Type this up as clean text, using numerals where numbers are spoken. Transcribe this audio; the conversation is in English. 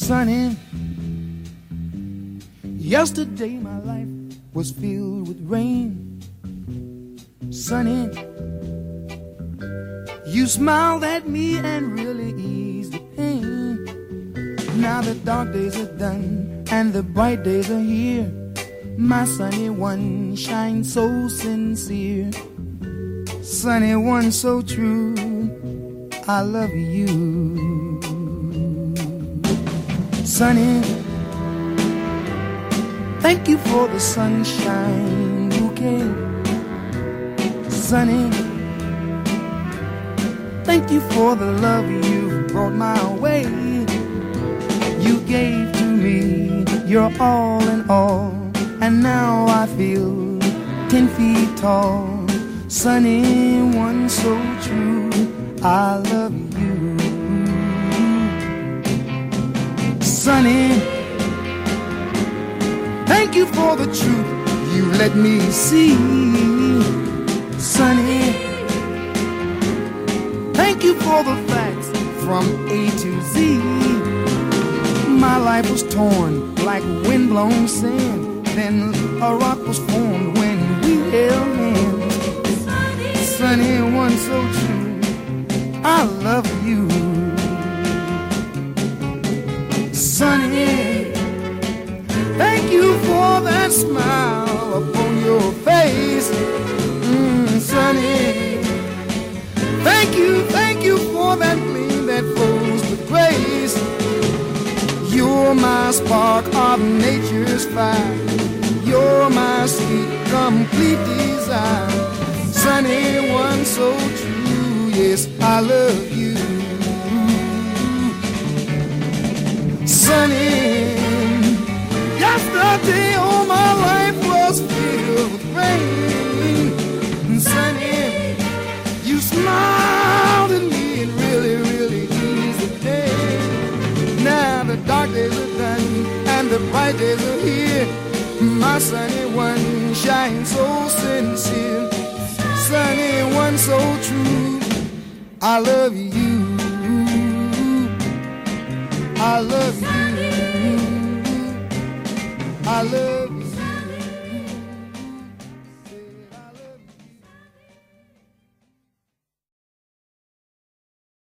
Sunny, yesterday my life was filled with rain. Sunny, you smiled at me and really eased the pain. Now the dark days are done and the bright days are here. My sunny one shines so sincere. Sunny one so true, I love you. Sunny, thank you for the sunshine bouquet. Sunny, thank you for the love you brought my way. You gave to me your all in all, and now I feel 10 feet tall. Sunny one so true, I love you. Sunny, thank you for the truth you let me see. Sunny, thank you for the facts from A to Z. My life was torn like windblown sand, then a rock was formed when we held hands. Sunny one so true, I love you. Sunny, thank you for that smile upon your face. Sunny, thank you for that gleam that flows with grace. You're my spark of nature's fire. You're my sweet, complete desire. Sunny one so true, yes, I love you. Sunny, yesterday all my life was filled with rain. Sunny, you smiled at me and really, really eased the day. Now the dark days are done and the bright days are here. My sunny one shines so sincere. Sunny one so true, I love you. I love you. I love you.